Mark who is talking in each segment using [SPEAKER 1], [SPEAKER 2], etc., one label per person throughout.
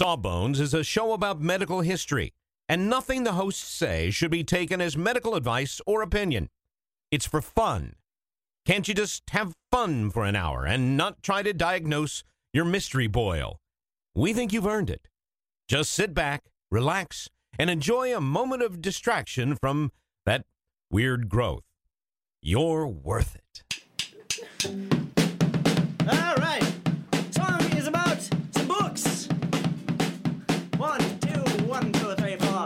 [SPEAKER 1] Sawbones is a show about medical history, and nothing the hosts say should be taken as medical advice or opinion. It's for fun. Can't you just have fun for an hour and not try to diagnose your mystery boil? We think you've earned it. Just sit back, relax, and enjoy a moment of distraction from that weird growth. You're worth it.
[SPEAKER 2] All right. Song is about some books. 1, 2, 1, 2, 3, 4.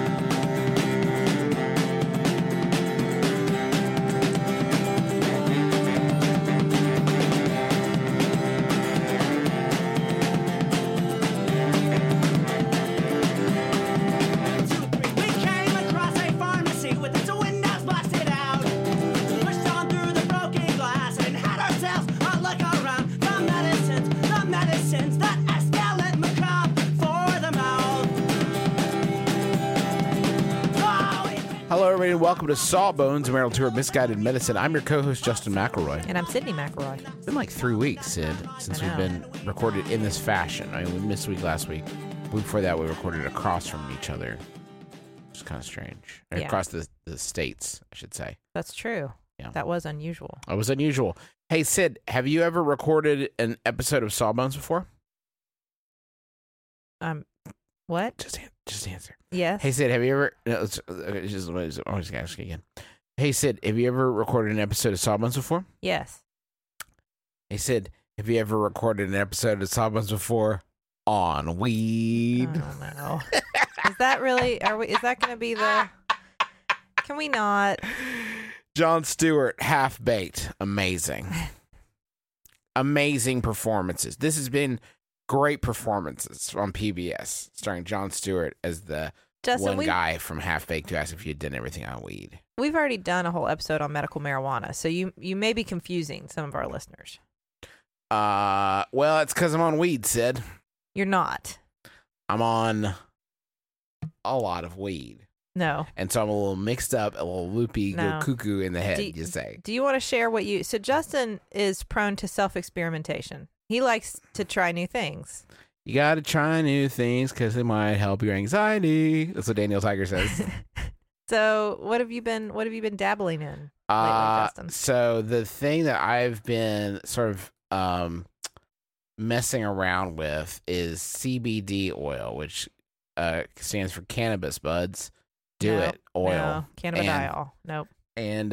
[SPEAKER 3] Hello, everybody, and welcome to Sawbones, a marital tour of misguided medicine. I'm your co-host, Justin McElroy.
[SPEAKER 4] And I'm Sydney McElroy.
[SPEAKER 3] It's been like 3 weeks, Sid, since we've been recorded in this fashion. I mean, we missed a week last week. The week before that, we recorded across from each other. It's kind of strange.
[SPEAKER 4] Yeah.
[SPEAKER 3] Across the states, I should say.
[SPEAKER 4] That's true.
[SPEAKER 3] Yeah.
[SPEAKER 4] That was unusual.
[SPEAKER 3] It was unusual. Hey, Sid, have you ever recorded an episode of Sawbones before?
[SPEAKER 4] What?
[SPEAKER 3] Just answer.
[SPEAKER 4] Yes.
[SPEAKER 3] Hey, Sid, have you ever... No, I'm just ask again. Hey, Sid, have you ever recorded an episode of Sawbones before?
[SPEAKER 4] Yes.
[SPEAKER 3] Hey, Sid, have you ever recorded an episode of Sawbones before on weed?
[SPEAKER 4] Oh, no. Is that really... Is that going to be the... Can we not?
[SPEAKER 3] Jon Stewart, Half-Baked. Amazing. Amazing performances. This has been great performances on PBS, starring Jon Stewart as the
[SPEAKER 4] Justin,
[SPEAKER 3] one guy from Half-Baked who asked if he had done everything on weed.
[SPEAKER 4] We've already done a whole episode on medical marijuana, so you may be confusing some of our listeners.
[SPEAKER 3] Well, it's because I'm on weed, Sid.
[SPEAKER 4] You're not.
[SPEAKER 3] I'm on a lot of weed.
[SPEAKER 4] No.
[SPEAKER 3] And so I'm a little mixed up, a little loopy,
[SPEAKER 4] No.
[SPEAKER 3] go cuckoo in the head, you say.
[SPEAKER 4] Do you want to share what you... So Justin is prone to self-experimentation. He likes to try new things.
[SPEAKER 3] You got to try new things because it might help your anxiety. That's what Daniel Tiger says.
[SPEAKER 4] So what have you been dabbling in lately, Justin?
[SPEAKER 3] So the thing that I've been sort of messing around with is CBD oil, which stands for cannabis buds. Do it oil.
[SPEAKER 4] No, cannabidiol. Nope.
[SPEAKER 3] And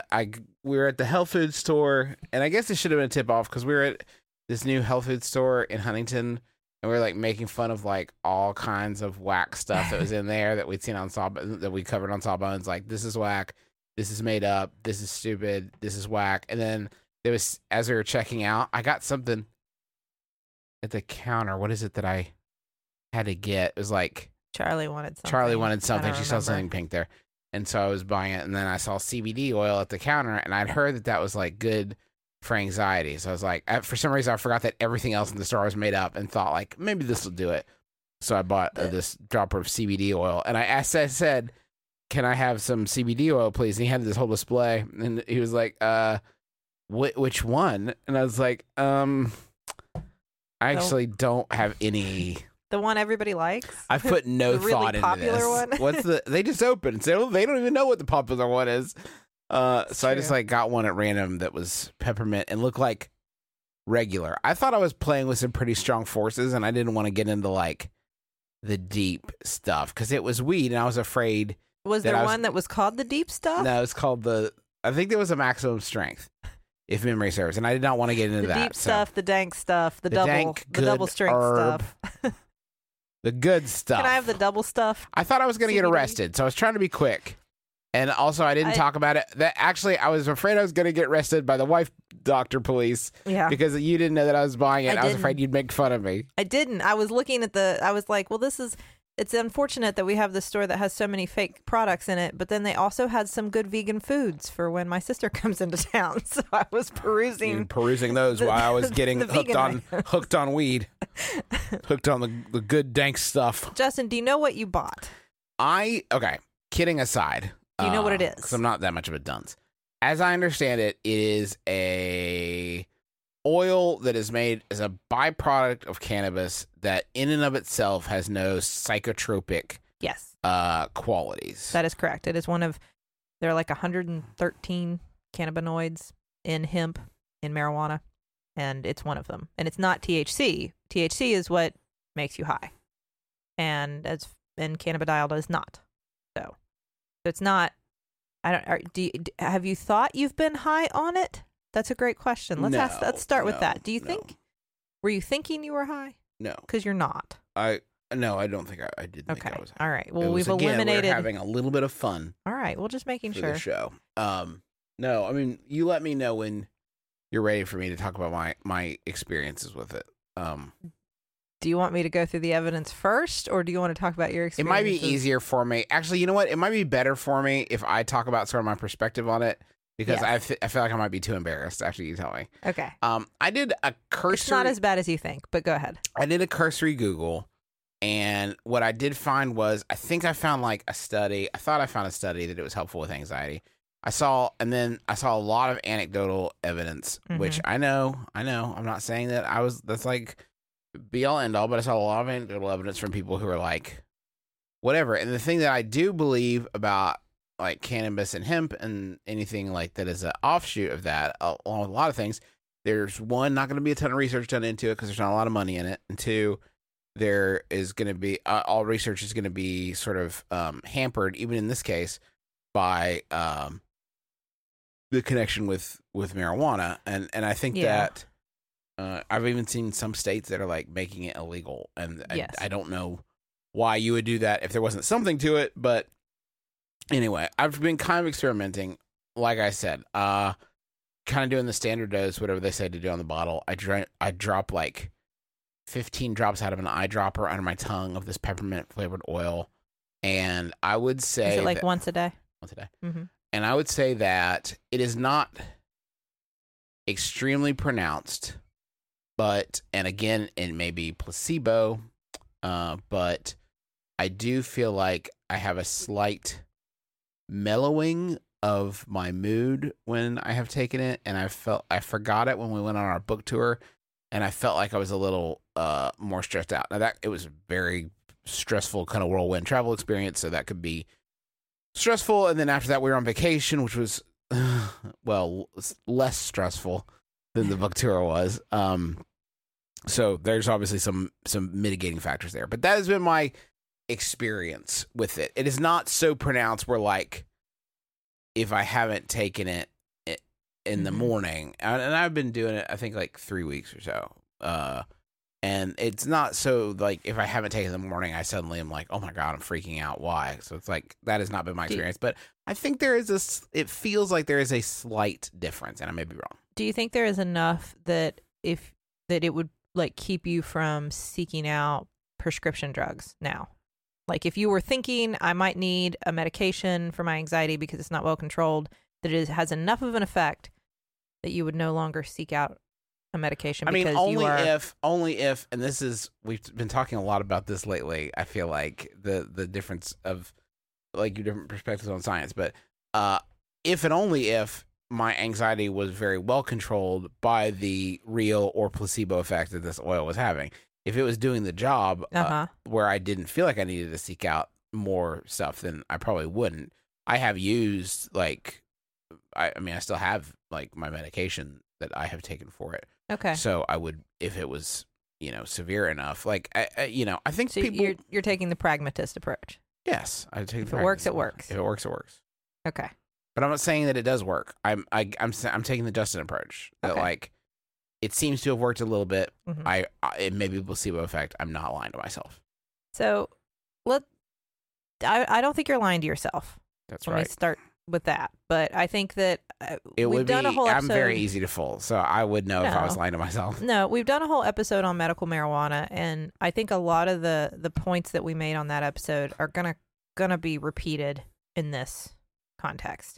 [SPEAKER 3] we were at the health food store, and I guess it should have been a tip off because we were at this new health food store in Huntington, and we were like making fun of like all kinds of whack stuff that was in there that we'd seen on that we covered on Sawbones. Like, this is whack, this is made up, this is stupid, this is whack. And then there was, as we were checking out, I got something at the counter. What is it that I had to get? It was like
[SPEAKER 4] Charlie wanted something.
[SPEAKER 3] She saw something pink there, and so I was buying it. And then I saw CBD oil at the counter, and I'd heard that was like good for anxiety. So I was like, for some reason, I forgot that everything else in the store was made up and thought like, maybe this will do it. So I bought this dropper of CBD oil, and I said, can I have some CBD oil, please? And he had this whole display, and he was like, which one? And I was like, I actually don't have any.
[SPEAKER 4] The one everybody likes?
[SPEAKER 3] I put no
[SPEAKER 4] the really
[SPEAKER 3] thought into
[SPEAKER 4] popular
[SPEAKER 3] this.
[SPEAKER 4] One?
[SPEAKER 3] They just opened. So they don't even know what the popular one is. So
[SPEAKER 4] true.
[SPEAKER 3] I just like got one at random that was peppermint and looked like regular. I thought I was playing with some pretty strong forces, and I didn't want to get into like the deep stuff because it was weed, and I was afraid.
[SPEAKER 4] Was there one that was called the deep stuff?
[SPEAKER 3] No, it's called I think there was a maximum strength, if memory serves, and I did not want to get into
[SPEAKER 4] the
[SPEAKER 3] that.
[SPEAKER 4] Deep stuff, the dank stuff, the
[SPEAKER 3] dank,
[SPEAKER 4] double strength
[SPEAKER 3] herb,
[SPEAKER 4] stuff.
[SPEAKER 3] The good stuff.
[SPEAKER 4] Can I have the double stuff?
[SPEAKER 3] I thought I was going to get arrested, so I was trying to be quick. And also, I didn't talk about it. I was afraid I was going to get arrested by the wife doctor police.
[SPEAKER 4] Yeah.
[SPEAKER 3] Because you didn't know that I was buying it. I was afraid you'd make fun of me.
[SPEAKER 4] I didn't. I was looking at I was like, well, it's unfortunate that we have this store that has so many fake products in it, but then they also had some good vegan foods for when my sister comes into town. So I was perusing
[SPEAKER 3] those while I was getting hooked on weed. Hooked on the good dank stuff.
[SPEAKER 4] Justin, do you know what you bought?
[SPEAKER 3] Okay, kidding aside.
[SPEAKER 4] Do you know what it is?
[SPEAKER 3] Because I'm not that much of a dunce. As I understand it, it is a oil that is made as a byproduct of cannabis that in and of itself has no psychotropic
[SPEAKER 4] Yes,
[SPEAKER 3] qualities.
[SPEAKER 4] that is correct. It is one of, there are like 113 cannabinoids in hemp, in marijuana, and it's one of them. And it's not THC. THC is what makes you high. And cannabidiol does not. So it's not, have you thought you've been high on it? That's a great question. Let's start with that. Do you think, were you thinking you were high?
[SPEAKER 3] No.
[SPEAKER 4] Because you're not.
[SPEAKER 3] No, I don't think I did think I was high.
[SPEAKER 4] All right. Well,
[SPEAKER 3] we've
[SPEAKER 4] eliminated.
[SPEAKER 3] We're having a little bit of fun.
[SPEAKER 4] All right. Well, just making
[SPEAKER 3] for
[SPEAKER 4] sure.
[SPEAKER 3] the show. No, I mean, you let me know when you're ready for me to talk about my experiences with it.
[SPEAKER 4] Do you want me to go through the evidence first, or do you want to talk about your experience?
[SPEAKER 3] It might be easier for me. Actually, you know what? It might be better for me if I talk about sort of my perspective on it, because I feel like I might be too embarrassed after you tell me.
[SPEAKER 4] Okay.
[SPEAKER 3] I did a cursory.
[SPEAKER 4] It's not as bad as you think, but go ahead.
[SPEAKER 3] I did a cursory Google, and what I did find was I think I found like a study. I thought I found a study that it was helpful with anxiety. I saw a lot of anecdotal evidence, which I know. I'm not saying that that's like be all end all, but I saw a lot of anecdotal evidence from people who are like, whatever. And the thing that I do believe about like cannabis and hemp and anything like that is an offshoot of that, along with a lot of things, there's one, not going to be a ton of research done into it because there's not a lot of money in it. And two, there is going to be, all research is going to be sort of hampered, even in this case, by the connection with marijuana. And I think that I've even seen some states that are like making it illegal. And I don't know why you would do that if there wasn't something to it. But anyway, I've been kind of experimenting. Like I said, kind of doing the standard dose, whatever they say to do on the bottle. I drop like 15 drops out of an eyedropper under my tongue of this peppermint flavored oil. And I would say...
[SPEAKER 4] Is it like once a day?
[SPEAKER 3] Once a day.
[SPEAKER 4] Mm-hmm.
[SPEAKER 3] And I would say that it is not extremely pronounced, and again, it may be placebo, but I do feel like I have a slight mellowing of my mood when I have taken it, and I forgot it when we went on our book tour, and I felt like I was a little more stressed out. Now it was a very stressful kind of whirlwind travel experience, so that could be stressful. And then after that, we were on vacation, which was less stressful than the book tour was. So there's obviously some mitigating factors there, but that has been my experience with it. It is not so pronounced where like if I haven't taken it in the morning, and I've been doing it I think like 3 weeks or so, and it's not so like if I haven't taken it in the morning, I suddenly am like, oh my God, I'm freaking out. Why? So it's like that has not been my experience, but I think it feels like there is a slight difference, and I may be wrong.
[SPEAKER 4] Do you think there is enough that it would like keep you from seeking out prescription drugs now? Like if you were thinking I might need a medication for my anxiety because it's not well controlled, that it has enough of an effect that you would no longer seek out a medication.
[SPEAKER 3] I mean,
[SPEAKER 4] because
[SPEAKER 3] only if, and this is, we've been talking a lot about this lately. I feel like the difference of like your different perspectives on science, but if and only if my anxiety was very well controlled by the real or placebo effect that this oil was having. If it was doing the job where I didn't feel like I needed to seek out more stuff, then I probably wouldn't. I have used like, I still have like my medication that I have taken for it.
[SPEAKER 4] Okay.
[SPEAKER 3] So I would, if it was, severe enough, like, I think
[SPEAKER 4] so
[SPEAKER 3] people.
[SPEAKER 4] You're taking the pragmatist approach.
[SPEAKER 3] Yes, I take.
[SPEAKER 4] If it works, it works.
[SPEAKER 3] If it works, it works.
[SPEAKER 4] Okay.
[SPEAKER 3] But I'm not saying that it does work. I'm taking the Justin approach. That like, it seems to have worked a little bit.
[SPEAKER 4] Mm-hmm.
[SPEAKER 3] It may be a placebo effect. I'm not lying to myself.
[SPEAKER 4] So, I don't think you're lying to yourself.
[SPEAKER 3] That's
[SPEAKER 4] Let
[SPEAKER 3] right.
[SPEAKER 4] me start with that. But I think that we've done a whole episode.
[SPEAKER 3] I'm very easy to fool, so I would know if I was lying to myself.
[SPEAKER 4] No, we've done a whole episode on medical marijuana, and I think a lot of the points that we made on that episode are gonna be repeated in this context.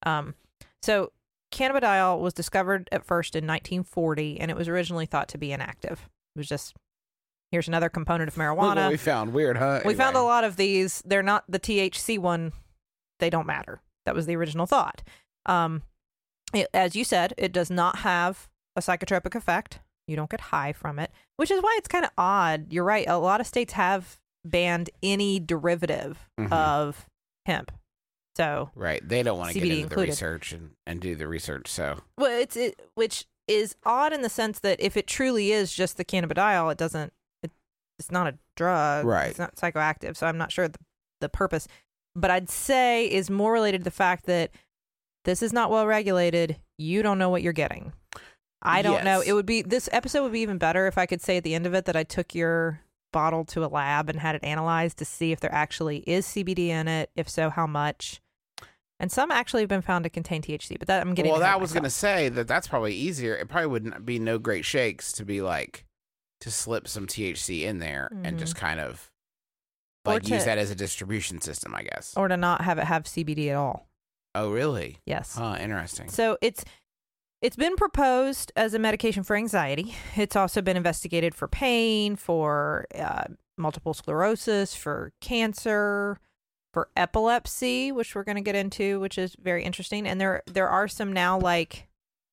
[SPEAKER 4] So cannabidiol was discovered at first in 1940, and it was originally thought to be inactive. It was just, here's another component of marijuana.
[SPEAKER 3] Look what we found. Weird, huh?
[SPEAKER 4] We found a lot of these. They're not the THC one. They don't matter. That was the original thought. As you said, it does not have a psychotropic effect. You don't get high from it, which is why it's kind of odd. You're right. A lot of states have banned any derivative of hemp. So
[SPEAKER 3] right, they don't want to
[SPEAKER 4] CBD
[SPEAKER 3] get into
[SPEAKER 4] included.
[SPEAKER 3] the research and do the research. So
[SPEAKER 4] well, which is odd in the sense that if it truly is just the cannabidiol, it's not a drug.
[SPEAKER 3] Right.
[SPEAKER 4] It's not psychoactive. So I'm not sure the purpose. But I'd say is more related to the fact that this is not well regulated. You don't know what you're getting. I don't know. This episode would be even better if I could say at the end of it that I took your bottle to a lab and had it analyzed to see if there actually is CBD in it. If so, how much? And some actually have been found to contain THC, but that I'm getting.
[SPEAKER 3] Well,
[SPEAKER 4] ahead
[SPEAKER 3] that
[SPEAKER 4] of
[SPEAKER 3] was going to say that's probably easier. It probably wouldn't be no great shakes to be like to slip some THC in there and just kind of like use that as a distribution system, I guess.
[SPEAKER 4] Or to not have it have CBD at all.
[SPEAKER 3] Oh, really?
[SPEAKER 4] Yes.
[SPEAKER 3] Oh, interesting.
[SPEAKER 4] So it's been proposed as a medication for anxiety. It's also been investigated for pain, for multiple sclerosis, for cancer, for epilepsy, which we're going to get into, which is very interesting. And there are some now like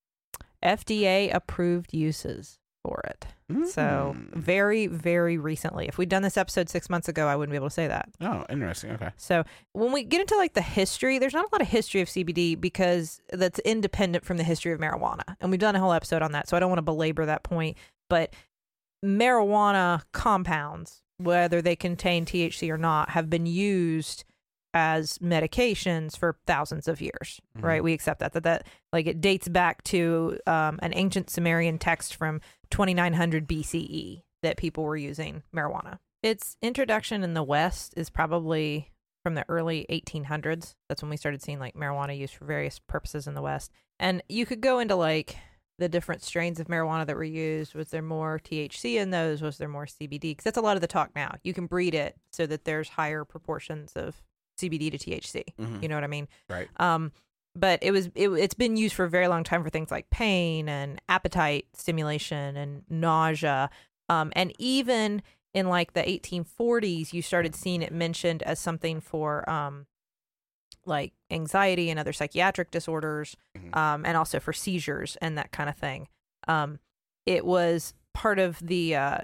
[SPEAKER 4] FDA approved uses for it. So very, very recently. If we'd done this episode 6 months ago, I wouldn't be able to say that.
[SPEAKER 3] Oh, interesting. Okay.
[SPEAKER 4] So when we get into like the history, there's not a lot of history of CBD because that's independent from the history of marijuana. And we've done a whole episode on that. So I don't want to belabor that point. But marijuana compounds, whether they contain THC or not, have been used as medications for thousands of years, right? We accept that like it dates back to an ancient Sumerian text from 2900 BCE that people were using marijuana. Its introduction in the West is probably from the early 1800s. That's when we started seeing like marijuana used for various purposes in the West. And you could go into like the different strains of marijuana that were used. Was there more THC in those? Was there more CBD? Because that's a lot of the talk now. You can breed it so that there's higher proportions of CBD to THC. You know what I mean?
[SPEAKER 3] Right.
[SPEAKER 4] But it's been used for a very long time for things like pain and appetite stimulation and nausea. And even in like the 1840s, you started seeing it mentioned as something for like anxiety and other psychiatric disorders, and also for seizures and that kind of thing. It was part of the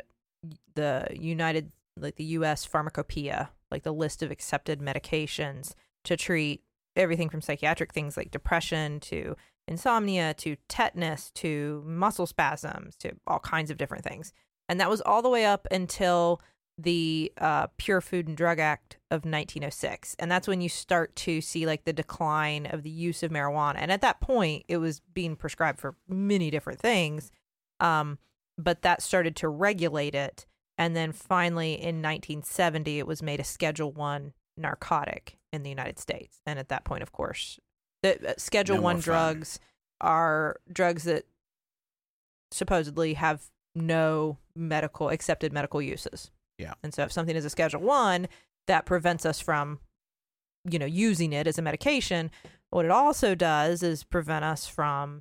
[SPEAKER 4] U.S. pharmacopoeia, like the list of accepted medications to treat everything from psychiatric things like depression to insomnia to tetanus to muscle spasms to all kinds of different things. And that was all the way up until the Pure Food and Drug Act of 1906. And that's when you start to see like the decline of the use of marijuana. And at that point, it was being prescribed for many different things. But that started to regulate it. And then finally in 1970, it was made a Schedule I narcotic in the United States. And at that point, of course, the Schedule I drugs are drugs that supposedly have no accepted medical uses.
[SPEAKER 3] Yeah.
[SPEAKER 4] And so if something is a Schedule I, that prevents us from, using it as a medication. What it also does is prevent us from,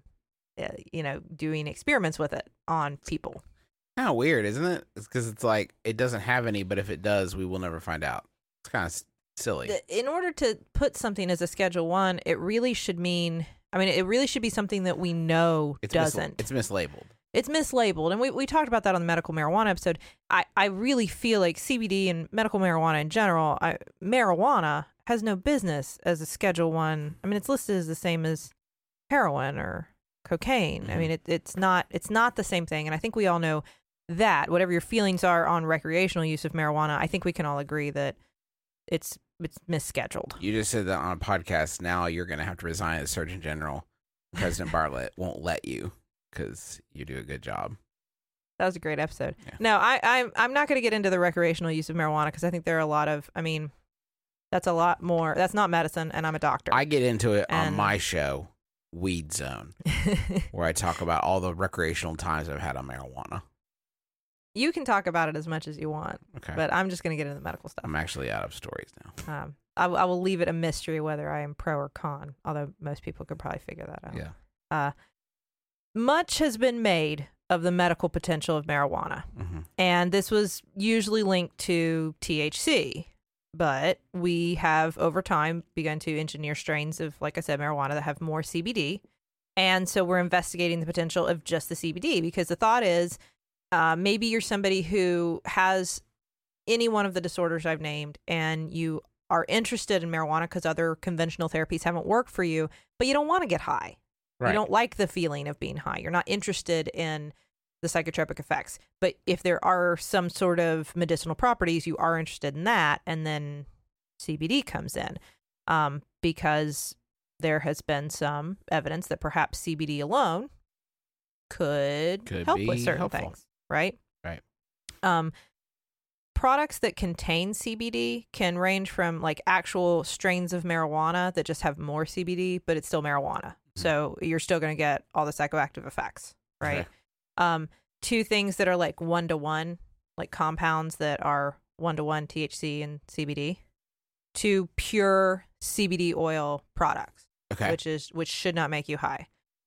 [SPEAKER 4] doing experiments with it on people.
[SPEAKER 3] Kind of weird, isn't it? It's because it's like it doesn't have any, but if it does, we will never find out. It's kind of silly.
[SPEAKER 4] In order to put something as a Schedule I, it really should be something that we know doesn't.
[SPEAKER 3] It's mislabeled.
[SPEAKER 4] It's mislabeled. And we talked about that on the medical marijuana episode. I really feel like CBD and medical marijuana in general, marijuana has no business as a Schedule I. I mean, it's listed as the same as heroin or cocaine. I mean, it's not the same thing. And I think we all know that whatever your feelings are on recreational use of marijuana, I think we can all agree that it's misscheduled.
[SPEAKER 3] You just said that on a podcast. Now you're going to have to resign as Surgeon General. President Bartlett won't let you because you do a good job.
[SPEAKER 4] That was a great episode.
[SPEAKER 3] Yeah.
[SPEAKER 4] No, I'm not going to get into the recreational use of marijuana because I think there are a lot of, that's a lot more. That's not medicine, and I'm a doctor.
[SPEAKER 3] I get into it on my show, Weed Zone, where I talk about all the recreational times I've had on marijuana.
[SPEAKER 4] You can talk about it as much as you want,
[SPEAKER 3] Okay.
[SPEAKER 4] but I'm just going to get into the medical stuff.
[SPEAKER 3] I'm actually out of stories now.
[SPEAKER 4] I will leave it a mystery whether I am pro or con, although most people could probably figure that out.
[SPEAKER 3] Yeah.
[SPEAKER 4] Much has been made of the medical potential of marijuana, and this was usually linked to THC, but we have over time begun to engineer strains of, like I said, marijuana that have more CBD, And so we're investigating the potential of just the CBD, because the thought is maybe you're somebody who has any one of the disorders I've named, and you are interested in marijuana because other conventional therapies haven't worked for you, but you don't want to get high.
[SPEAKER 3] Right.
[SPEAKER 4] You don't like the feeling of being high. You're not interested in the psychotropic effects. But if there are some sort of medicinal properties, you are interested in that, and then CBD comes in, because there has been some evidence that perhaps CBD alone could help with certain
[SPEAKER 3] helpful.
[SPEAKER 4] things, right?
[SPEAKER 3] Right.
[SPEAKER 4] Products that contain CBD can range from like actual strains of marijuana that just have more CBD, but it's still marijuana. So you're still going to get all the psychoactive effects, right?
[SPEAKER 3] Okay.
[SPEAKER 4] To things that are like 1-to-1, like compounds that are 1-to-1 THC and CBD, to pure CBD oil products,
[SPEAKER 3] Okay.
[SPEAKER 4] which should not make you high.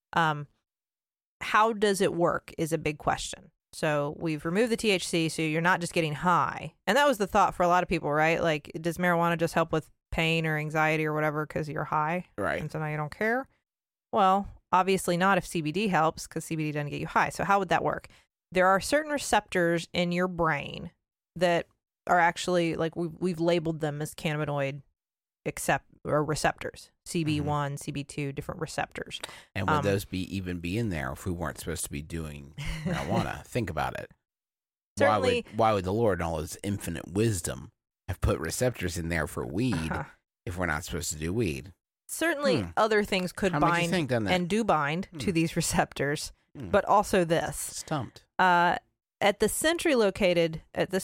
[SPEAKER 4] How does it work is a big question. So we've removed the THC, so you're not just getting high. And that was the thought for a lot of people, right? Like, does marijuana just help with pain or anxiety or whatever because you're high?
[SPEAKER 3] Right.
[SPEAKER 4] And so now you don't care? Well, obviously not if CBD helps, because CBD doesn't get you high. So how would that work? There are certain receptors in your brain that are actually, like, we've labeled them as cannabinoid receptors. CB1, CB2, different receptors.
[SPEAKER 3] And would those even be in there if we weren't supposed to be doing marijuana? Think about it.
[SPEAKER 4] Certainly,
[SPEAKER 3] Why would the Lord, in all his infinite wisdom, have put receptors in there for weed if we're not supposed to do weed?
[SPEAKER 4] Certainly other things could
[SPEAKER 3] How makes you
[SPEAKER 4] bind
[SPEAKER 3] think, doesn't it?
[SPEAKER 4] and do bind to these receptors, but also this.
[SPEAKER 3] Stumped.
[SPEAKER 4] At the centrally located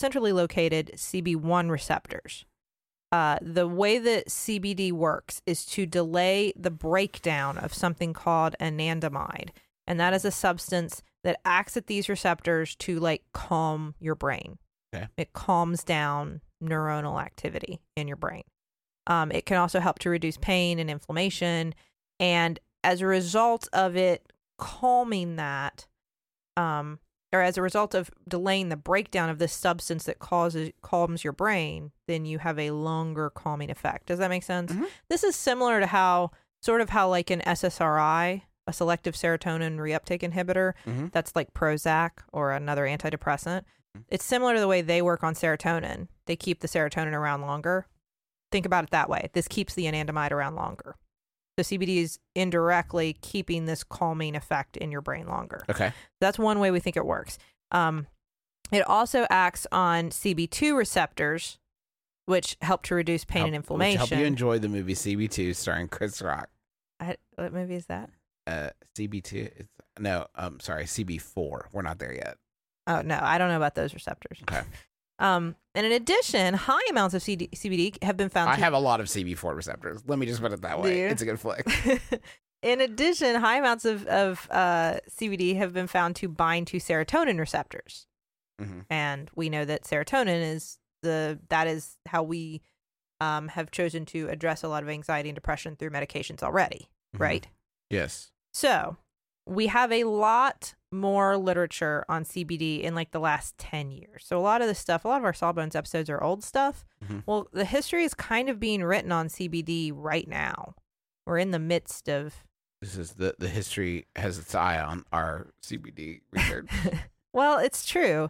[SPEAKER 4] CB1 receptors, the way that CBD works is to delay the breakdown of something called anandamide. And that is a substance that acts at these receptors to like calm your brain.
[SPEAKER 3] Okay.
[SPEAKER 4] It calms down neuronal activity in your brain. It can also help to reduce pain and inflammation. And as a result of it calming that, or as a result of delaying the breakdown of this substance that calms your brain, then you have a longer calming effect. Does that make sense?
[SPEAKER 3] Mm-hmm.
[SPEAKER 4] This is similar to how like an SSRI, a selective serotonin reuptake inhibitor, that's like Prozac or another antidepressant. It's similar to the way they work on serotonin. They keep the serotonin around longer. Think about it that way. This keeps the anandamide around longer. So CBD is indirectly keeping this calming effect in your brain longer.
[SPEAKER 3] Okay.
[SPEAKER 4] That's one way we think it works. It also acts on CB2 receptors, which help to reduce pain and inflammation.
[SPEAKER 3] Help you enjoy the movie CB2 starring Chris Rock.
[SPEAKER 4] What movie is that?
[SPEAKER 3] CB2. Sorry, CB4. We're not there yet.
[SPEAKER 4] Oh, no, I don't know about those receptors.
[SPEAKER 3] Okay.
[SPEAKER 4] And in addition, high amounts of CBD have been found
[SPEAKER 3] I have a lot of CB4 receptors. Let me just put it that way. It's a good flick.
[SPEAKER 4] In addition, high amounts of CBD have been found to bind to serotonin receptors. And we know that serotonin is how we have chosen to address a lot of anxiety and depression through medications already, right?
[SPEAKER 3] Yes.
[SPEAKER 4] So we have a lot more literature on CBD in like the last 10 years. So a lot of our Sawbones episodes are old stuff. Well, the history is kind of being written on CBD right now. We're in the midst of...
[SPEAKER 3] This is the history has its eye on our CBD research.
[SPEAKER 4] Well, it's true.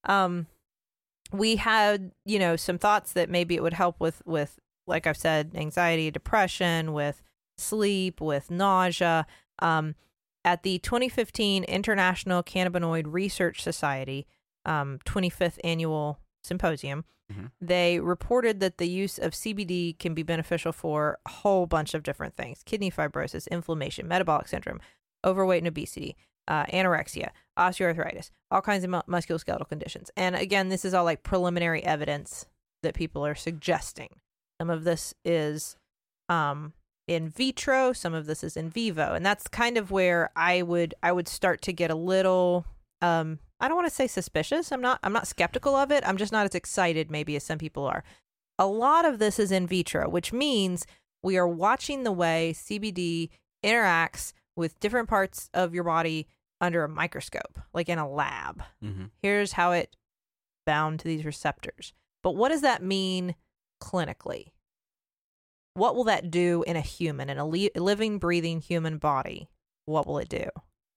[SPEAKER 4] We had, some thoughts that maybe it would help with, like I've said, anxiety, depression, with sleep, with nausea. At the 2015 International Cannabinoid Research Society 25th Annual Symposium, they reported that the use of CBD can be beneficial for a whole bunch of different things: kidney fibrosis, inflammation, metabolic syndrome, overweight and obesity, anorexia, osteoarthritis, all kinds of musculoskeletal conditions. And again, this is all like preliminary evidence that people are suggesting. Some of this is in vitro, some of this is in vivo, and that's kind of where I would start to get a little I don't want to say suspicious. I'm not skeptical of it. I'm just not as excited maybe as some people are. A lot of this is in vitro, which means we are watching the way CBD interacts with different parts of your body under a microscope, like in a lab. Here's how it bound to these receptors. But what does that mean clinically? What will that do in a human, in a living, breathing human body? what will it do?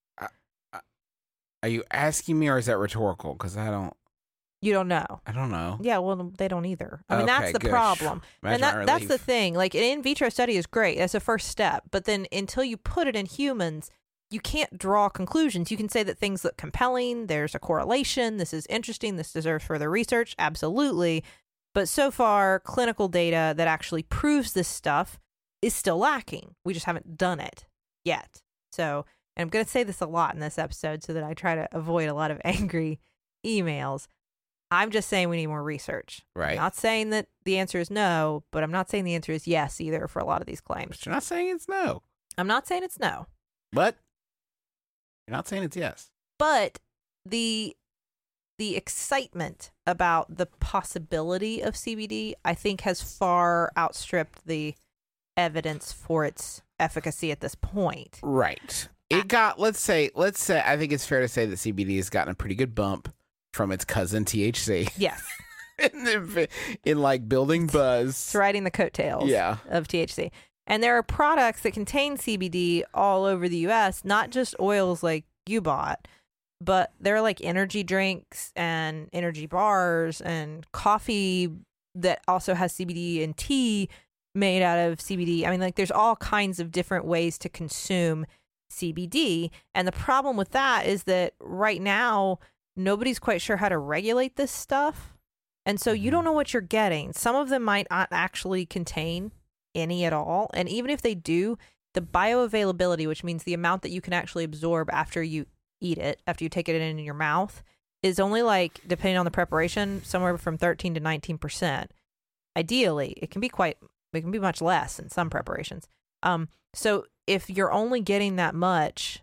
[SPEAKER 3] Are you asking me, or is that rhetorical? Because
[SPEAKER 4] You don't know.
[SPEAKER 3] I don't know.
[SPEAKER 4] Yeah, well, they don't either. I mean,
[SPEAKER 3] Okay,
[SPEAKER 4] that's the
[SPEAKER 3] good.
[SPEAKER 4] problem.
[SPEAKER 3] Imagine
[SPEAKER 4] And
[SPEAKER 3] our
[SPEAKER 4] that's the
[SPEAKER 3] relief.
[SPEAKER 4] thing. Like, an in vitro study is great. That's a first step. But then until you put it in humans, you can't draw conclusions. You can say that things look compelling. There's a correlation. This is interesting. This deserves further research. Absolutely. But so far, clinical data that actually proves this stuff is still lacking. We just haven't done it yet. So, and I'm going to say this a lot in this episode so that I try to avoid a lot of angry emails. I'm just saying we need more research.
[SPEAKER 3] Right.
[SPEAKER 4] I'm not saying that the answer is no, but I'm not saying the answer is yes either for a lot of these claims.
[SPEAKER 3] But you're not saying it's no.
[SPEAKER 4] I'm not saying it's no.
[SPEAKER 3] But you're not saying it's yes.
[SPEAKER 4] But the excitement about the possibility of CBD, I think, has far outstripped the evidence for its efficacy at this point.
[SPEAKER 3] Right. It got, let's say, I think it's fair to say that CBD has gotten a pretty good bump from its cousin THC.
[SPEAKER 4] Yes.
[SPEAKER 3] in like building buzz.
[SPEAKER 4] It's riding the coattails of THC. And there are products that contain CBD all over the U.S., not just oils like you bought, but there are like energy drinks and energy bars and coffee that also has CBD and tea made out of CBD. I mean, like there's all kinds of different ways to consume CBD. And the problem with that is that right now, nobody's quite sure how to regulate this stuff. And so you don't know what you're getting. Some of them might not actually contain any at all. And even if they do, the bioavailability, which means the amount that you can actually absorb after you eat it, after you take it in your mouth, is only like, depending on the preparation, somewhere from 13 to 19%. Ideally, it can be much less in some preparations. So if you're only getting that much,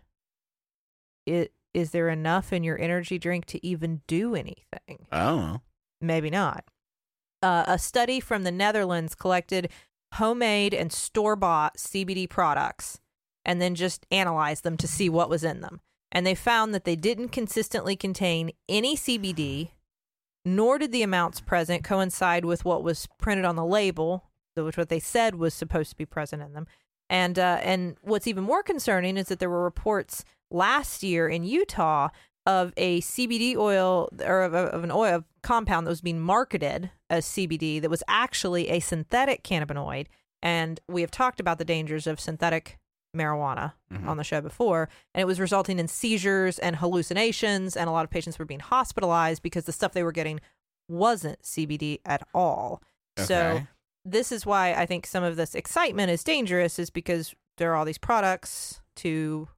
[SPEAKER 4] is there enough in your energy drink to even do anything?
[SPEAKER 3] I don't know.
[SPEAKER 4] Maybe not. A study from the Netherlands collected homemade and store-bought CBD products and then just analyzed them to see what was in them. And they found that they didn't consistently contain any CBD, nor did the amounts present coincide with what was printed on the label, which what they said was supposed to be present in them. And what's even more concerning is that there were reports last year in Utah of a CBD oil or of an oil compound that was being marketed as CBD that was actually a synthetic cannabinoid. And we have talked about the dangers of synthetic marijuana on the show before, and it was resulting in seizures and hallucinations, and a lot of patients were being hospitalized because the stuff they were getting wasn't CBD at all.
[SPEAKER 3] Okay.
[SPEAKER 4] So this is why I think some of this excitement is dangerous, is because there are all these products to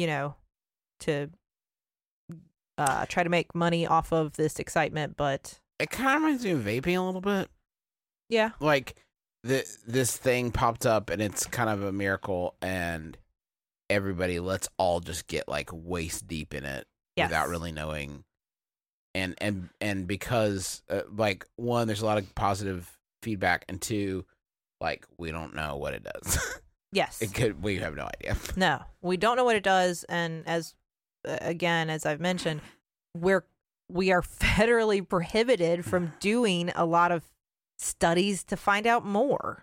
[SPEAKER 4] try to make money off of this excitement, but
[SPEAKER 3] It kind of reminds me of vaping a little bit.
[SPEAKER 4] yeah.
[SPEAKER 3] Like this thing popped up and it's kind of a miracle, and let's all just get like waist deep in it
[SPEAKER 4] Yes.
[SPEAKER 3] without really knowing. And because like one, there's a lot of positive feedback, and two, like we don't know what it does.
[SPEAKER 4] Yes.
[SPEAKER 3] We have no idea.
[SPEAKER 4] No, we don't know what it does, and as I've mentioned, we are federally prohibited from doing a lot of studies to find out more.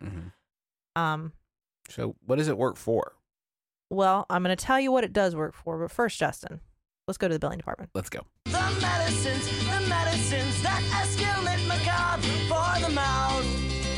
[SPEAKER 3] So what does it work for?
[SPEAKER 4] Well, I'm going to tell you what it does work for, but first, Justin, let's go to the billing department.
[SPEAKER 3] Let's go.
[SPEAKER 2] The medicines that escalate macabre for the mouth.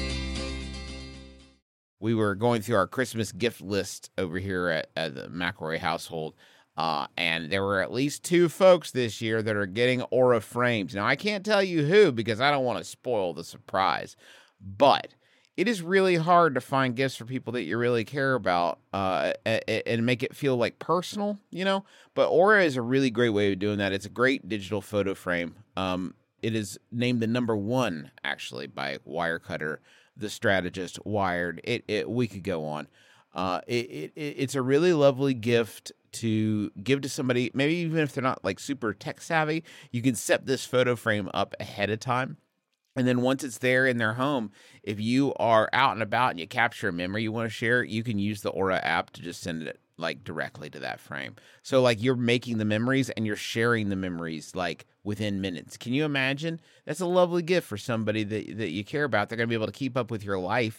[SPEAKER 3] We were going through our Christmas gift list over here at the McElroy household, and there were at least 2 folks this year that are getting Aura frames. Now, I can't tell you who because I don't want to spoil the surprise, but it is really hard to find gifts for people that you really care about and make it feel like personal, But Aura is a really great way of doing that. It's a great digital photo frame. It is named the number 1, actually, by Wirecutter, The Strategist, Wired. We could go on. It's a really lovely gift to give to somebody, maybe even if they're not like super tech savvy. You can set this photo frame up ahead of time. And then once it's there in their home, if you are out and about and you capture a memory you want to share, you can use the Aura app to just send it like directly to that frame. So like you're making the memories and you're sharing the memories like within minutes. Can you imagine? That's a lovely gift for somebody that you care about. They're going to be able to keep up with your life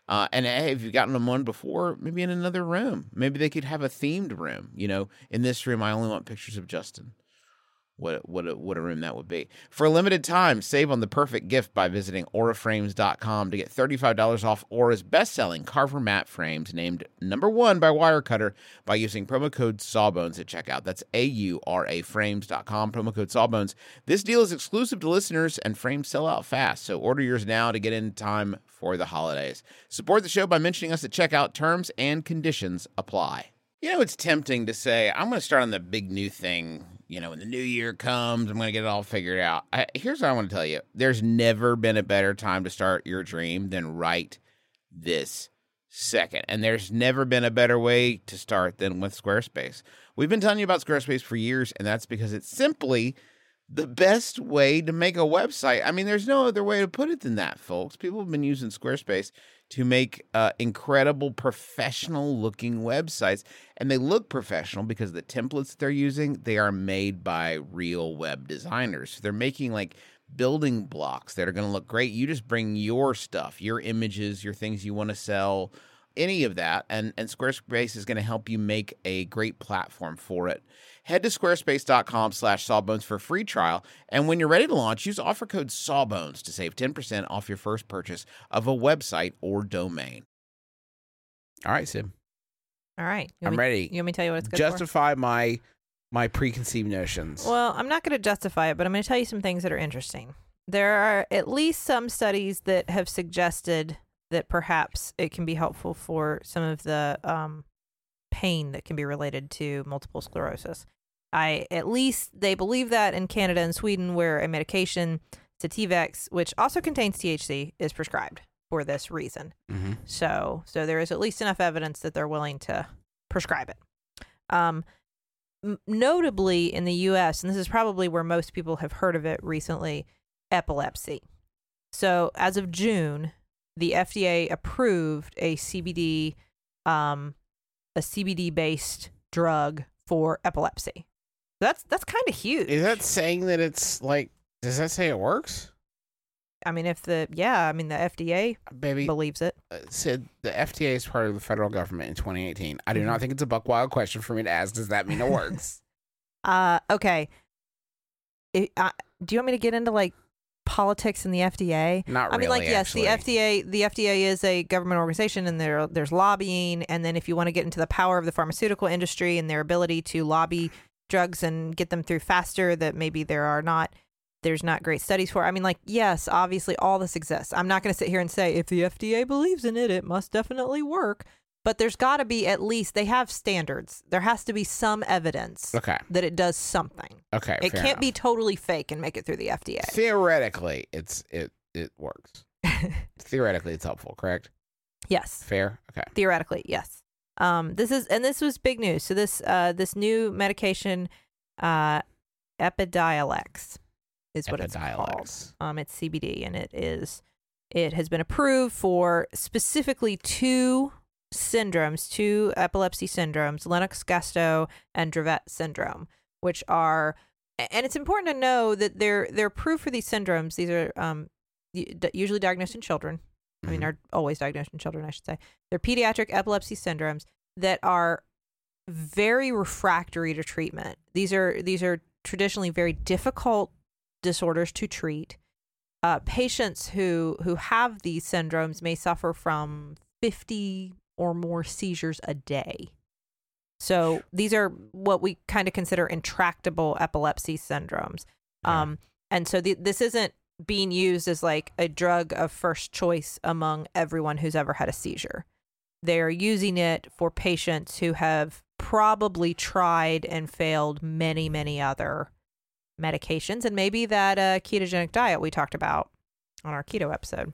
[SPEAKER 5] And hey, if you've gotten them one before, maybe in another room. Maybe they could have a themed room. In this room, I only want pictures of Justin. What a room that would be. For a limited time, save on the perfect gift by visiting auraframes.com to get $35 off Aura's best-selling Carver mat frames, named #1 by Wirecutter, by using promo code Sawbones at checkout. That's AURAFrames.com, promo code Sawbones. This deal is exclusive to listeners, and frames sell out fast, so order yours now to get in time for the holidays. Support the show by mentioning us at checkout. Terms and conditions apply. It's tempting to say, I'm going to start on the big new thing. When the new year comes, I'm going to get it all figured out. Here's what I want to tell you. There's never been a better time to start your dream than right this second. And there's never been a better way to start than with Squarespace. We've been telling you about Squarespace for years, and that's because it's simply the best way to make a website. I mean, there's no other way to put it than that, folks. People have been using Squarespace to make incredible professional-looking websites. And they look professional because the templates that they're using, they are made by real web designers. So they're making like building blocks that are going to look great. You just bring your stuff, your images, your things you want to sell, any of that, and Squarespace is going to help you make a great platform for it. Head to squarespace.com/sawbones for a free trial, and when you're ready to launch, use offer code Sawbones to save 10% off your first purchase of a website or domain.
[SPEAKER 3] All right, Sid.
[SPEAKER 4] All right.
[SPEAKER 3] I'm ready.
[SPEAKER 4] You want me to tell you what it's good
[SPEAKER 3] Justify my preconceived notions.
[SPEAKER 4] Well, I'm not going to justify it, but I'm going to tell you some things that are interesting. There are at least some studies that have suggested that perhaps it can be helpful for some of the pain that can be related to multiple sclerosis. At least they believe that in Canada and Sweden, where a medication, Sativex, which also contains THC, is prescribed for this reason.
[SPEAKER 3] Mm-hmm.
[SPEAKER 4] So there is at least enough evidence that they're willing to prescribe it. Notably in the U.S., and this is probably where most people have heard of it recently, epilepsy. So as of June, the FDA approved a CBD-based drug for epilepsy. That's kind of huge.
[SPEAKER 3] Is that saying that it's like? Does that say it works?
[SPEAKER 4] I mean, the FDA believes it.
[SPEAKER 3] Sid, the FDA is part of the federal government in 2018. I do not think it's a buck wild question for me to ask. Does that mean it works?
[SPEAKER 4] Okay. Do you want me to get into like politics in the FDA?
[SPEAKER 3] Not really.
[SPEAKER 4] I mean, yes,
[SPEAKER 3] actually.
[SPEAKER 4] the FDA is a government organization, and there's lobbying. And then if you want to get into the power of the pharmaceutical industry and their ability to lobby drugs and get them through faster, that maybe there's not great studies for. I mean, yes, obviously all this exists. I'm not going to sit here and say if the FDA believes in it, it must definitely work. But there's got to be at least, they have standards. There has to be some evidence that it does something.
[SPEAKER 3] Okay,
[SPEAKER 4] it can't be totally fake and make it through the FDA.
[SPEAKER 3] Theoretically, it works. Theoretically, it's helpful, correct?
[SPEAKER 4] Yes.
[SPEAKER 3] Fair? Okay.
[SPEAKER 4] Theoretically, yes. This was big news. So this new medication, Epidiolex, is what it's called. It's CBD, and it has been approved for specifically two epilepsy syndromes, Lennox-Gastaut and Dravet syndrome, which are, and it's important to know that they're approved for these syndromes. These are usually diagnosed in children. I mean, are always diagnosed in children, I should say. They're pediatric epilepsy syndromes that are very refractory to treatment. These are traditionally very difficult disorders to treat. Patients who have these syndromes may suffer from 50 or more seizures a day. So these are what we kind of consider intractable epilepsy syndromes. And so this isn't being used as like a drug of first choice among everyone who's ever had a seizure. They're using it for patients who have probably tried and failed many, many other medications, and maybe that ketogenic diet we talked about on our keto episode.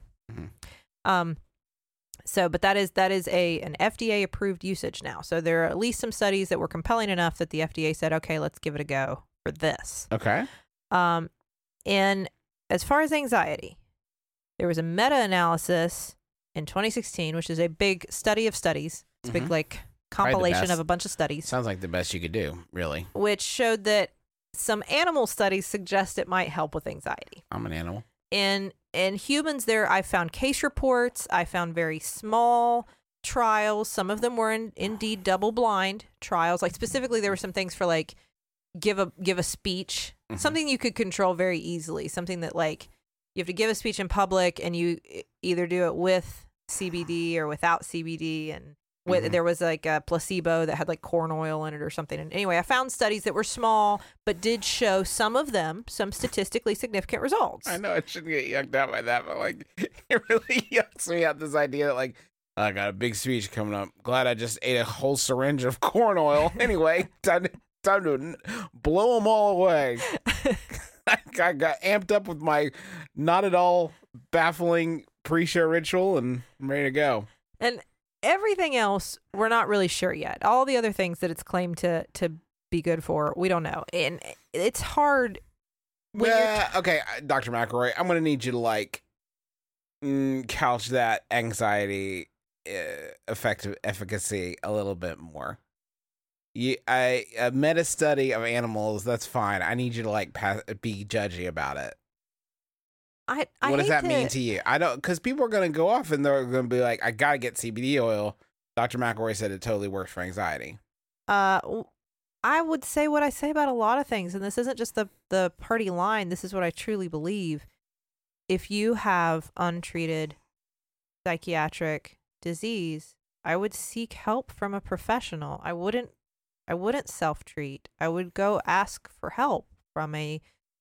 [SPEAKER 4] But that is an FDA approved usage now. So there are at least some studies that were compelling enough that the FDA said, okay, let's give it a go for this.
[SPEAKER 3] Okay.
[SPEAKER 4] And as far as anxiety, there was a meta-analysis in 2016, which is a big study of studies. It's a big compilation of a bunch of studies.
[SPEAKER 3] Sounds like the best you could do, really.
[SPEAKER 4] Which showed that some animal studies suggest it might help with anxiety.
[SPEAKER 3] I'm an animal.
[SPEAKER 4] in humans, there I found case reports. I found very small trials. Some of them were indeed double-blind trials. Like specifically, there were some things for like give a speech, something you could control very easily. Something that like you have to give a speech in public, and you either do it with CBD or without CBD, and there was like a placebo that had like corn oil in it or something. And anyway, I found studies that were small but did show some statistically significant results.
[SPEAKER 3] I know I shouldn't get yucked out by that, but like it really yucks me out, this idea that like I got a big speech coming up. Glad I just ate a whole syringe of corn oil. Anyway, time to blow them all away. I got amped up with my not at all baffling pre-show ritual and I'm ready to go.
[SPEAKER 4] And everything else, we're not really sure yet. All the other things that it's claimed to be good for, we don't know. And it's hard.
[SPEAKER 3] Okay, Dr. McElroy, I'm going to need you to like couch that anxiety efficacy a little bit more. A meta study of animals, that's fine. I need you to like be judgy about it. What does that mean to you? I don't, because people are going to go off and they're going to be like, I got to get CBD oil. Dr. McElroy said it totally works for anxiety.
[SPEAKER 4] I would say what I say about a lot of things, and this isn't just the party line. This is what I truly believe. If you have untreated psychiatric disease, I would seek help from a professional. I wouldn't self-treat. I would go ask for help from a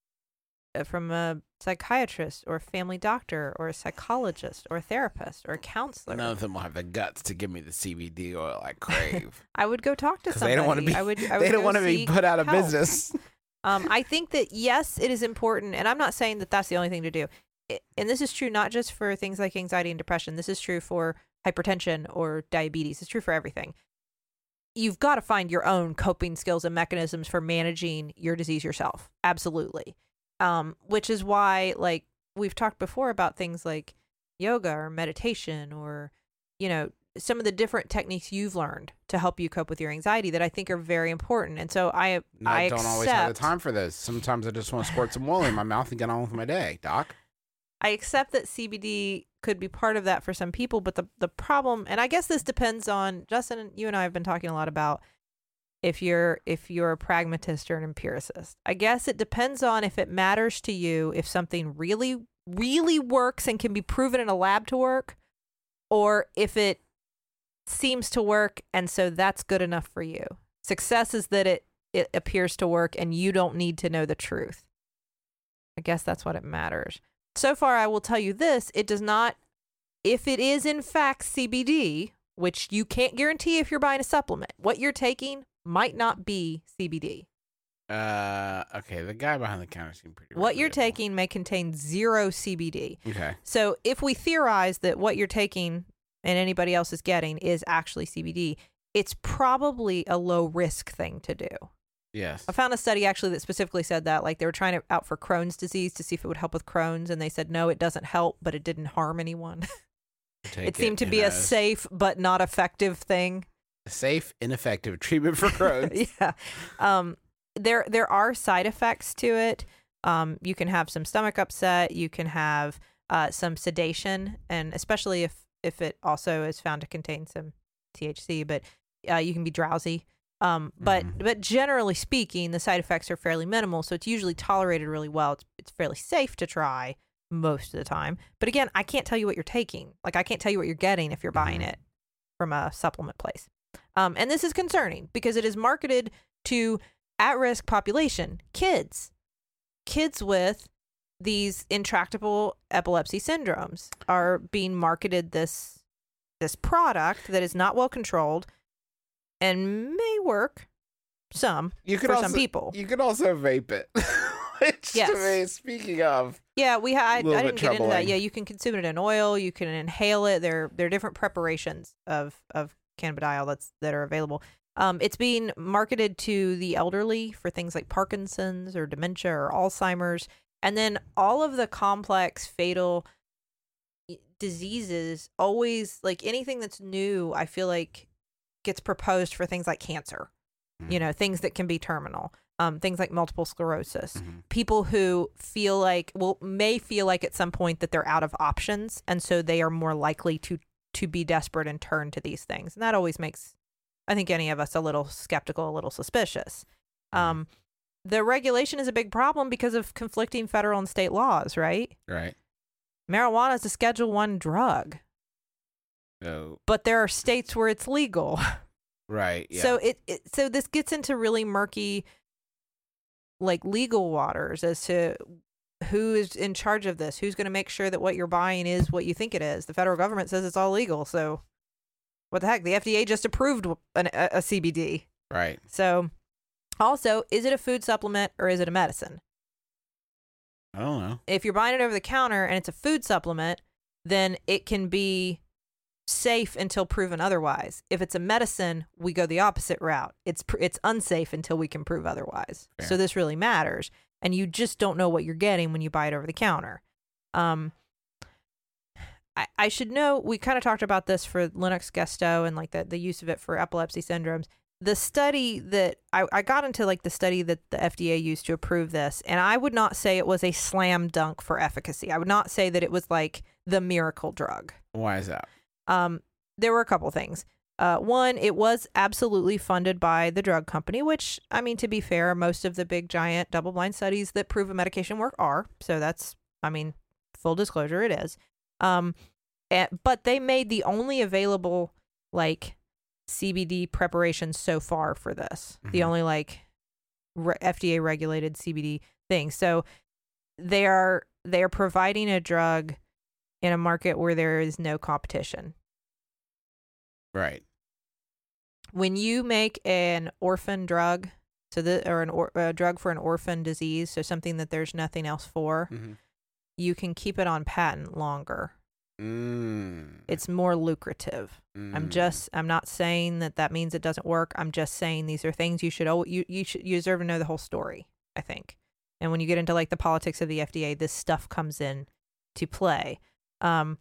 [SPEAKER 4] psychiatrist or a family doctor or a psychologist or a therapist or a counselor.
[SPEAKER 3] None of them will have the guts to give me the CBD oil I crave.
[SPEAKER 4] I would go talk to somebody.
[SPEAKER 3] They don't want to be. They don't want to be put out of business.
[SPEAKER 4] I think that yes, it is important, and I'm not saying that that's the only thing to do. And this is true not just for things like anxiety and depression. This is true for hypertension or diabetes. It's true for everything. You've got to find your own coping skills and mechanisms for managing your disease yourself. Absolutely. Which is why, like, we've talked before about things like yoga or meditation or, some of the different techniques you've learned to help you cope with your anxiety that I think are very important. And so I
[SPEAKER 3] don't always have the time for those. Sometimes I just want to squirt some oil in my mouth and get on with my day, Doc.
[SPEAKER 4] I accept that CBD could be part of that for some people, but the problem, and I guess this depends on, Justin, you and I have been talking a lot about if you're a pragmatist or an empiricist. I guess it depends on if it matters to you if something really, really works and can be proven in a lab to work, or if it seems to work and so that's good enough for you. Success is that it appears to work and you don't need to know the truth. I guess that's what it matters. So far, I will tell you this, it does not, if it is in fact CBD, which you can't guarantee if you're buying a supplement, what you're taking might not be CBD.
[SPEAKER 3] Okay, the guy behind the counter seemed pretty
[SPEAKER 4] What you're
[SPEAKER 3] reputable.
[SPEAKER 4] taking may contain 0 CBD.
[SPEAKER 3] Okay.
[SPEAKER 4] So if we theorize that what you're taking and anybody else is getting is actually CBD, it's probably a low risk thing to do.
[SPEAKER 3] Yes.
[SPEAKER 4] I found a study actually that specifically said that, like they were trying it out for Crohn's disease to see if it would help with Crohn's, and they said no, it doesn't help, but it didn't harm anyone. It seemed to be a safe but not effective thing.
[SPEAKER 3] A safe, ineffective treatment for Crohn's.
[SPEAKER 4] Yeah. There are side effects to it. You can have some stomach upset. You can have some sedation, and especially if it also is found to contain some THC, but you can be drowsy. But generally speaking, the side effects are fairly minimal, so it's usually tolerated really well. It's fairly safe to try most of the time. But again, I can't tell you what you're taking. Like I can't tell you what you're getting if you're buying it from a supplement place. And this is concerning because it is marketed to at-risk population, kids with these intractable epilepsy syndromes are being marketed this product that is not well controlled and may work some people.
[SPEAKER 3] You could also vape it. Which
[SPEAKER 4] Yes.
[SPEAKER 3] to me, speaking of,
[SPEAKER 4] Yeah, I didn't get into that.
[SPEAKER 3] troubling.
[SPEAKER 4] Yeah, you can consume it in oil. You can inhale it. There are different preparations of cannabidiol that are available. It's being marketed to the elderly for things like Parkinson's or dementia or Alzheimer's, and then all of the complex fatal diseases. Always, like anything that's new, I feel like gets proposed for things like cancer. Things that can be terminal. things like multiple sclerosis.
[SPEAKER 3] Mm-hmm.
[SPEAKER 4] People who may feel like at some point that they're out of options, and so they are more likely to be desperate and turn to these things. And that always makes, I think, any of us a little skeptical, a little suspicious. The regulation is a big problem because of conflicting federal and state laws, right?
[SPEAKER 3] Right.
[SPEAKER 4] Marijuana is a Schedule I drug,
[SPEAKER 3] So,
[SPEAKER 4] but there are states where it's legal.
[SPEAKER 3] right. Yeah.
[SPEAKER 4] So so this gets into really murky, like, legal waters as to who is in charge of this, who's going to make sure that what you're buying is what you think it is. The federal government says it's all legal, so what the heck? The FDA just approved a CBD.
[SPEAKER 3] right.
[SPEAKER 4] So, also, is it a food supplement or is it a medicine?
[SPEAKER 3] I don't know.
[SPEAKER 4] If you're buying it over the counter and it's a food supplement, then it can be safe until proven otherwise. If it's a medicine, we go the opposite route. It's unsafe until we can prove otherwise.
[SPEAKER 3] Fair.
[SPEAKER 4] So this really matters, and you just don't know what you're getting when you buy it over the counter. I should know, we kind of talked about this for Lennox-Gastaut and like the use of it for epilepsy syndromes. The study that I got into, like the study that the FDA used to approve this, and I would not say it was a slam dunk for efficacy. I would not say that it was like the miracle drug.
[SPEAKER 3] Why is that?
[SPEAKER 4] There were a couple things. One, it was absolutely funded by the drug company, which, I mean, to be fair, most of the big giant double-blind studies that prove a medication work are. So that's, I mean, full disclosure, it is. But they made the only available, like, CBD preparation so far for this. The only, like, FDA regulated CBD thing. So they are providing a drug in a market where there is no competition.
[SPEAKER 3] Right.
[SPEAKER 4] When you make an orphan drug, a drug for an orphan disease, so something that there's nothing else for, you can keep it on patent longer. It's more lucrative. I'm not saying that means it doesn't work. I'm just saying these are things you deserve to know the whole story, I think. And when you get into like the politics of the FDA, this stuff comes in to play. And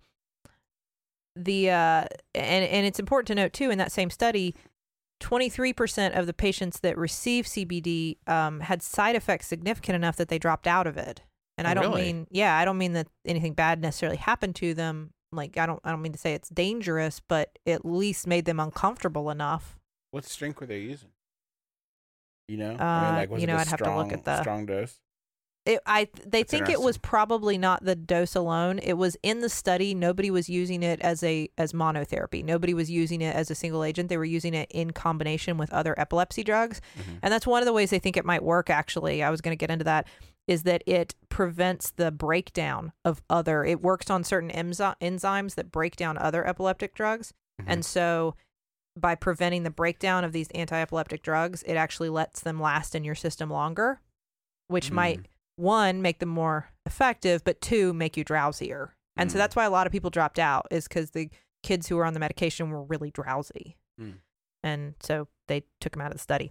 [SPEAKER 4] it's important to note too, in that same study, 23% of the patients that received CBD had side effects significant enough that they dropped out of it. And I don't mean that anything bad necessarily happened to them. Like, I don't mean to say it's dangerous, but at least made them uncomfortable enough.
[SPEAKER 3] What strength were they using? You know, I mean, like, was it a
[SPEAKER 4] I'd have to look at the
[SPEAKER 3] strong dose?
[SPEAKER 4] They think it was probably not the dose alone. It was in the study. Nobody was using it as monotherapy. Nobody was using it as a single agent. They were using it in combination with other epilepsy drugs. And that's one of the ways they think it might work, actually. I was going to get into that, is that it prevents the breakdown of it works on certain enzymes that break down other epileptic drugs. And so by preventing the breakdown of these anti-epileptic drugs, it actually lets them last in your system longer, which might, one, make them more effective, but two, make you drowsier. And so that's why a lot of people dropped out, is because the kids who were on the medication were really drowsy. And so they took them out of the study.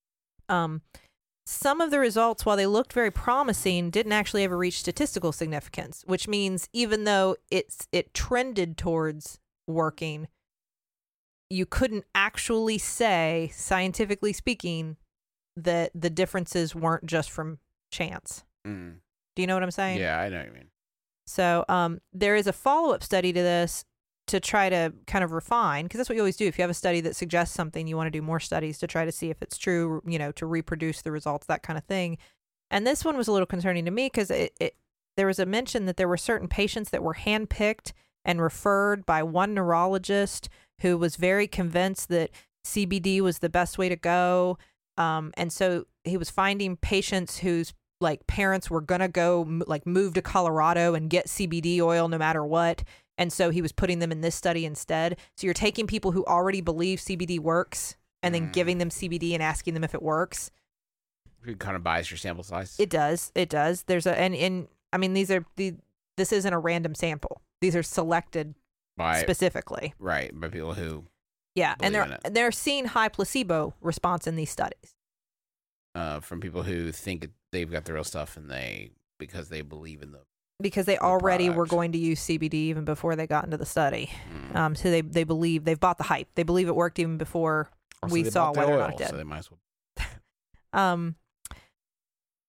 [SPEAKER 4] Some of the results, while they looked very promising, didn't actually ever reach statistical significance, which means even though it trended towards working, you couldn't actually say, scientifically speaking, that the differences weren't just from chance. Do you know what I'm saying?
[SPEAKER 3] Yeah, I know what you mean.
[SPEAKER 4] So there is a follow-up study to this to try to kind of refine, because that's what you always do. If you have a study that suggests something, you want to do more studies to try to see if it's true, you know, to reproduce the results, that kind of thing. And this one was a little concerning to me because there was a mention that there were certain patients that were handpicked and referred by one neurologist who was very convinced that CBD was the best way to go. And so he was finding patients whose like parents were going to go like move to Colorado and get CBD oil no matter what. And so he was putting them in this study instead. So you're taking people who already believe CBD works and then giving them CBD and asking them if it works.
[SPEAKER 3] It kind of buys your sample size.
[SPEAKER 4] It does. There's and I mean, this isn't a random sample. These are selected specifically.
[SPEAKER 3] Right. By people who.
[SPEAKER 4] Yeah. And they're seeing high placebo response in these studies.
[SPEAKER 3] From people who think they've got the real stuff and because they believe in
[SPEAKER 4] because they already were going to use CBD even before they got into the study. So they believe, they've bought the hype. They believe it worked even before we saw whether or not it did.
[SPEAKER 3] So they might as well.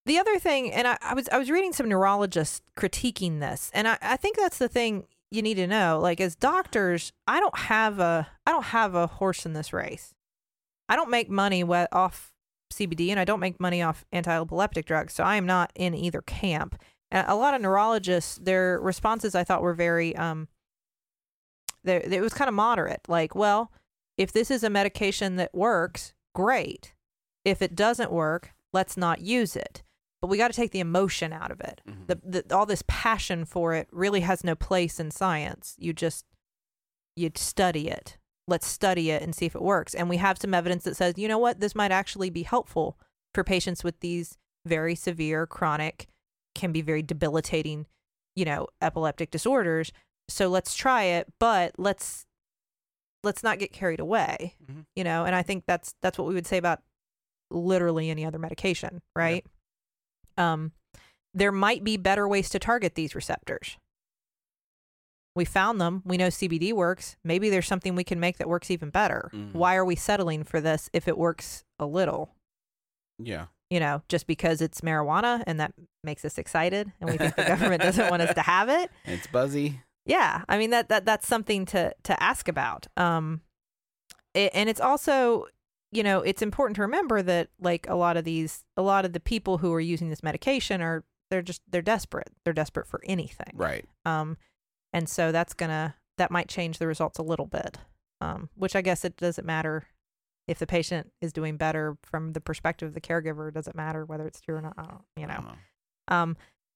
[SPEAKER 4] The other thing, and I was reading some neurologists critiquing this, and I think that's the thing you need to know. Like, as doctors, I don't have a horse in this race. I don't make money off CBD, and I don't make money off anti-epileptic drugs, so I am not in either camp. And a lot of neurologists, their responses I thought were very, it was kind of moderate. Like, well, if this is a medication that works, great. If it doesn't work, let's not use it. But we got to take the emotion out of it.
[SPEAKER 3] Mm-hmm.
[SPEAKER 4] All this passion for it really has no place in science. You'd study it. Let's study it and see if it works. And we have some evidence that says, you know what, this might actually be helpful for patients with these very severe, chronic, can be very debilitating, epileptic disorders. So let's try it, but let's not get carried away,
[SPEAKER 3] Mm-hmm.
[SPEAKER 4] And I think that's what we would say about literally any other medication, right? There might be better ways to target these receptors. We found them. We know CBD works. Maybe there's something we can make that works even better.
[SPEAKER 3] Mhm.
[SPEAKER 4] Why are we settling for this if it works a little?
[SPEAKER 3] Yeah.
[SPEAKER 4] Just because it's marijuana and that makes us excited and we think the government doesn't want us to have it.
[SPEAKER 3] It's buzzy.
[SPEAKER 4] Yeah. I mean, that's something to ask about. And it's also, it's important to remember that like a lot of the people who are using this medication they're desperate. They're desperate for anything.
[SPEAKER 3] Right.
[SPEAKER 4] And so that might change the results a little bit. Which I guess it doesn't matter if the patient is doing better from the perspective of the caregiver. It doesn't matter whether it's true or not. I don't know.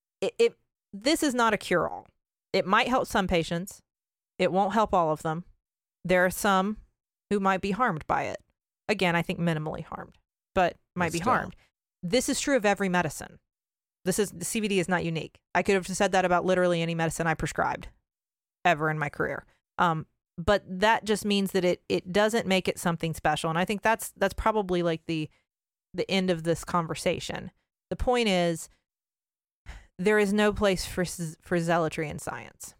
[SPEAKER 4] This is not a cure-all. It might help some patients. It won't help all of them. There are some who might be harmed by it. Again, I think minimally harmed, but might be harmed. This is true of every medicine. The CBD is not unique. I could have said that about literally any medicine I prescribed ever in my career. But that just means that it doesn't make it something special. And I think that's probably like the end of this conversation. The point is, there is no place for zealotry in science.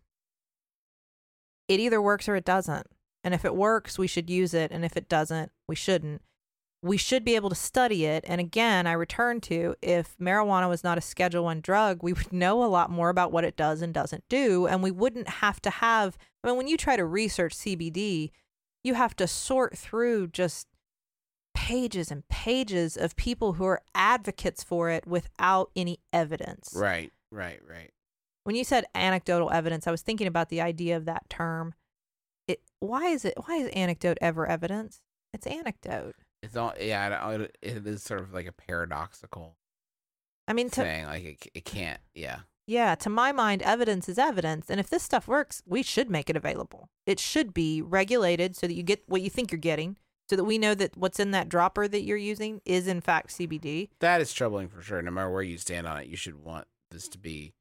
[SPEAKER 4] It either works or it doesn't. And if it works, we should use it. And if it doesn't, we shouldn't. We should be able to study it. And again, I return to, if marijuana was not a Schedule I drug, we would know a lot more about what it does and doesn't do. And we wouldn't have to have, when you try to research CBD, you have to sort through just pages and pages of people who are advocates for it without any evidence.
[SPEAKER 3] Right.
[SPEAKER 4] When you said anecdotal evidence, I was thinking about the idea of that term. Why is anecdote ever evidence? It's anecdote.
[SPEAKER 3] It's all, it is sort of like a paradoxical thing. Like it can't, yeah.
[SPEAKER 4] Yeah, to my mind, evidence is evidence. And if this stuff works, we should make it available. It should be regulated so that you get what you think you're getting, so that we know that what's in that dropper that you're using is in fact CBD.
[SPEAKER 3] That is troubling for sure. No matter where you stand on it, you should want this to be,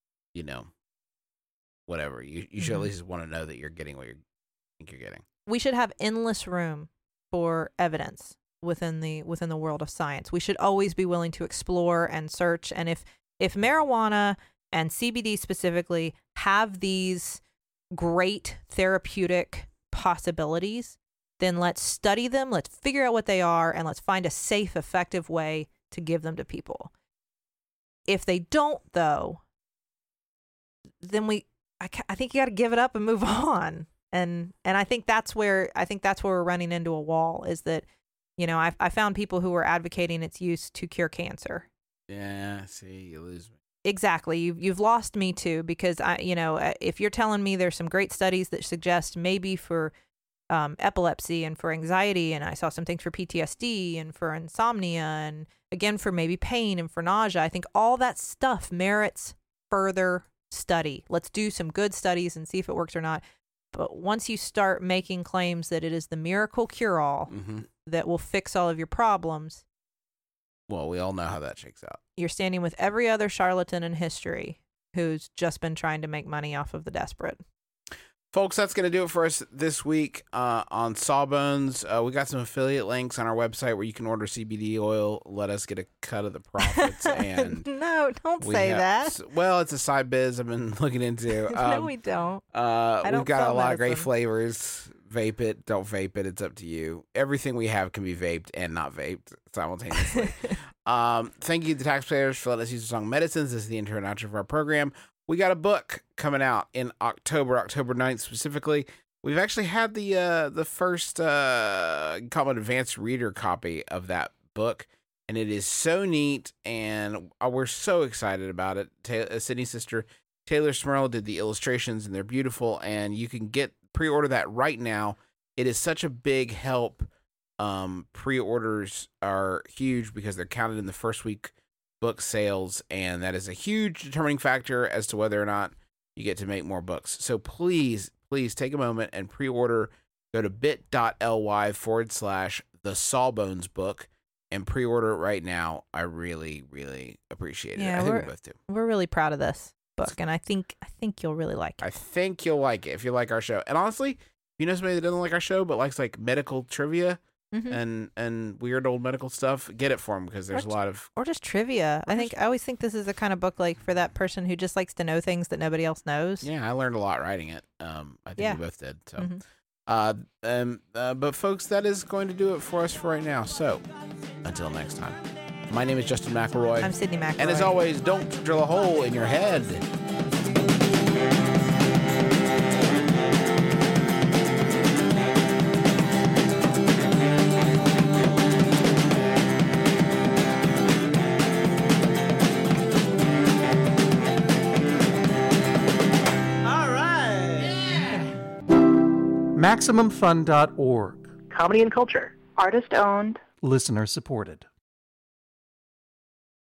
[SPEAKER 3] whatever. You should at least want to know that you're getting what you think you're getting.
[SPEAKER 4] We should have endless room for evidence within the world of science. We should always be willing to explore and search. And if marijuana and CBD specifically have these great therapeutic possibilities, then let's study them, let's figure out what they are, and let's find a safe, effective way to give them to people. If they don't, though, then I think you got to give it up and move on. And I think that's where we're running into a wall, is that, I found people who were advocating its use to cure cancer.
[SPEAKER 3] Yeah, see, you lose me.
[SPEAKER 4] Exactly. You've lost me too, because if you're telling me there's some great studies that suggest maybe for epilepsy and for anxiety, and I saw some things for PTSD and for insomnia, and again for maybe pain and for nausea, I think all that stuff merits further study. Let's do some good studies and see if it works or not. But once you start making claims that it is the miracle cure-all that will fix all of your problems,
[SPEAKER 3] well, we all know how that shakes out.
[SPEAKER 4] You're standing with every other charlatan in history who's just been trying to make money off of the desperate.
[SPEAKER 3] Folks, that's going to do it for us this week on Sawbones. We got some affiliate links on our website where you can order CBD oil. Let us get a cut of the profits. And
[SPEAKER 4] no, don't say that.
[SPEAKER 3] Well, it's a side biz I've been looking into.
[SPEAKER 4] No, we don't.
[SPEAKER 3] We've got a lot of great flavors. Vape it, don't vape it. It's up to you. Everything we have can be vaped and not vaped simultaneously. Thank you to the taxpayers for letting us use the song Medicines. This is the intro and outro of our program. We got a book coming out in October 9th specifically. We've actually had the first call it advanced reader copy of that book, and it is so neat, and we're so excited about it. Sydney's sister Taylor Smurl did the illustrations, and they're beautiful, and you can pre-order that right now. It is such a big help. Pre-orders are huge because they're counted in the first week book sales, and that is a huge determining factor as to whether or not you get to make more books. So please take a moment and pre-order. Go to bit.ly/the Sawbones book and pre-order it right now. I really, really appreciate it.
[SPEAKER 4] Yeah,
[SPEAKER 3] I think we both do.
[SPEAKER 4] We're really proud of this book, and I think you'll really like it.
[SPEAKER 3] I think you'll like it if you like our show. And honestly, if you know somebody that doesn't like our show but likes like medical trivia and weird old medical stuff, get it for them because there's a lot of
[SPEAKER 4] or just trivia. I always think this is the kind of book like for that person who just likes to know things that nobody else knows.
[SPEAKER 3] Yeah, I learned a lot writing it. I think we both did. So, but folks, that is going to do it for us for right now. So, until next time, my name is Justin McElroy.
[SPEAKER 4] I'm Sydney McElroy.
[SPEAKER 3] And as always, don't drill a hole in your head.
[SPEAKER 6] MaximumFun.org.
[SPEAKER 7] Comedy and culture.
[SPEAKER 8] Artist owned.
[SPEAKER 6] Listener supported.